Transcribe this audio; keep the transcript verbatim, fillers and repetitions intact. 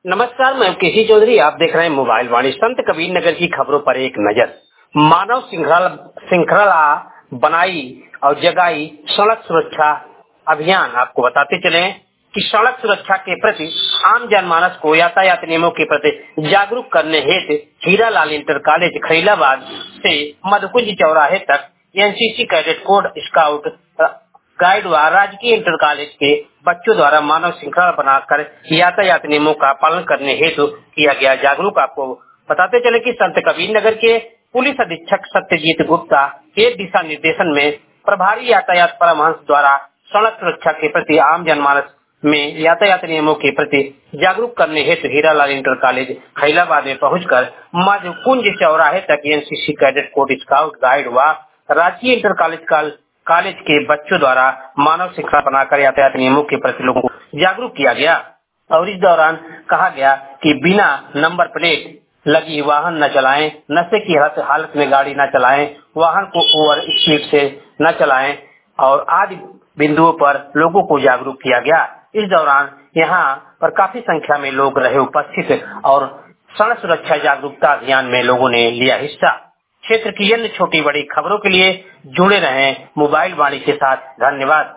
नमस्कार, मैं केसी चौधरी। आप देख रहे हैं मोबाइल वाणी। संत कबीर नगर की खबरों पर एक नजर। मानव श्रृंखला श्रृंखला बनाई और जगाई सड़क सुरक्षा अभियान। आपको बताते चले कि सड़क सुरक्षा के प्रति आम जनमानस को यातायात नियमों के प्रति जागरूक करने हेतु हीरालाल इंटर कॉलेज खैलाबाद से मधुकुंज चौराहे तक एनसीसी कैडेट कोड स्काउट गाइड व राजकीय इंटर कॉलेज के बच्चों द्वारा मानव श्रृंखला बनाकर यातायात नियमों का पालन करने हेतु किया गया जागरूक। आपको बताते चले कि संत कबीर नगर के पुलिस अधीक्षक सत्यजीत गुप्ता के दिशा निर्देशन में प्रभारी यातायात परामर्श द्वारा सड़क सुरक्षा के प्रति आम जनमानस में यातायात नियमों के प्रति जागरूक करने हेतु हीरालाल इंटर कॉलेज खैलाबाद में पहुंचकर मधुकुंज चौराहे तक एनसीसी कैडेट कोड स्काउट गाइड व राजकीय इंटर कॉलेज कॉलेज के बच्चों द्वारा मानव श्रृंखला बनाकर यातायात नियमों के प्रति लोगों को जागरूक किया गया। और इस दौरान कहा गया कि बिना नंबर प्लेट लगी वाहन न चलाएं, नशे की हालत में गाड़ी न चलाएं, वाहन को ओवर स्पीड से न चलाएं और आदि बिंदुओं पर लोगों को जागरूक किया गया। इस दौरान यहाँ पर काफी संख्या में लोग रहे उपस्थित और सड़क सुरक्षा जागरूकता अभियान में लोगों ने लिया हिस्सा। क्षेत्र की अन्य छोटी बड़ी खबरों के लिए जुड़े रहें मोबाइल वाणी के साथ। धन्यवाद।